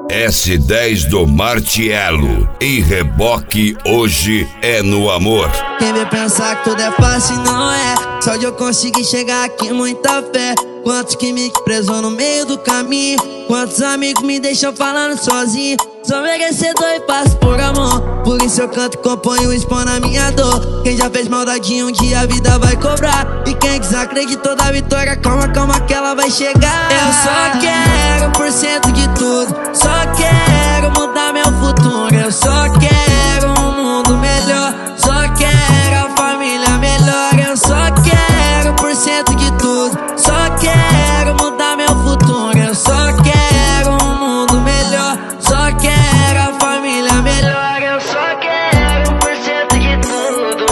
S10 do Martiello. E reboque hoje é no amor. Quem vê pensar que tudo é fácil, não é. Só de eu conseguir chegar aqui, muita fé. Quantos que me prezou no meio do caminho. Quantos amigos me deixam falando sozinho. Sou merecedor e passo por amor. Por isso eu canto, componho, expondo a minha dor. Quem já fez maldade um dia a vida vai cobrar. E quem desacreditou da vitória, calma, calma que ela vai chegar. Eu só quero 1% de tudo. Só quero mudar meu futuro. Eu só quero um mundo melhor. Só quero a família melhor. Eu só quero 1% de tudo. Só quero mudar meu futuro. Eu só quero um mundo melhor. Só quero a família melhor. Eu só quero 1% de tudo.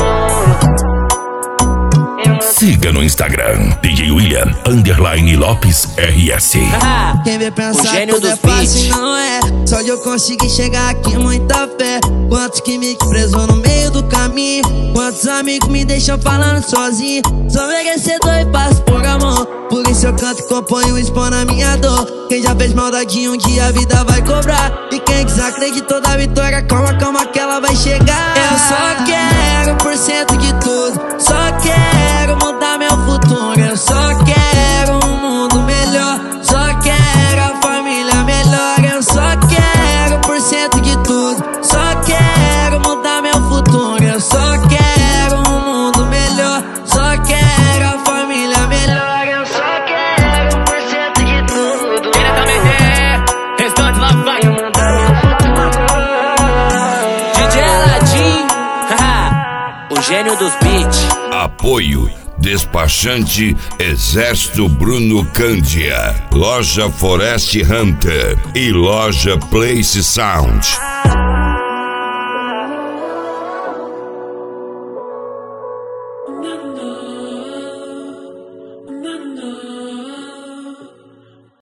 Siga no Instagram DJ William _Lopes RS. Quem vê pensar que tudo é fácil, não é. Só de eu conseguir chegar aqui, muita fé. Quantos que me prezou no meio do caminho. Quantos amigos me deixam falando sozinho. Sou merecedor e passo por amor. Por isso eu canto, componho, expondo a minha dor. Quem já fez maldade um dia a vida vai cobrar. E quem desacreditou da vitória, calma, calma que ela vai chegar. Eu só quero 1% de tudo. Só quero mudar meu futuro. Eu só quero um mundo melhor. Só quero a família melhor. Eu só quero 1% de tudo. Só quero mudar meu futuro. Eu só quero um mundo melhor. Só quero a família melhor. Eu só quero 1% de tudo. Restante lá vai. DJ Aladim, o gênio dos beats. Apoio Despachante Exército Bruno Cândia, Loja Forest Hunter e Loja Place Sound.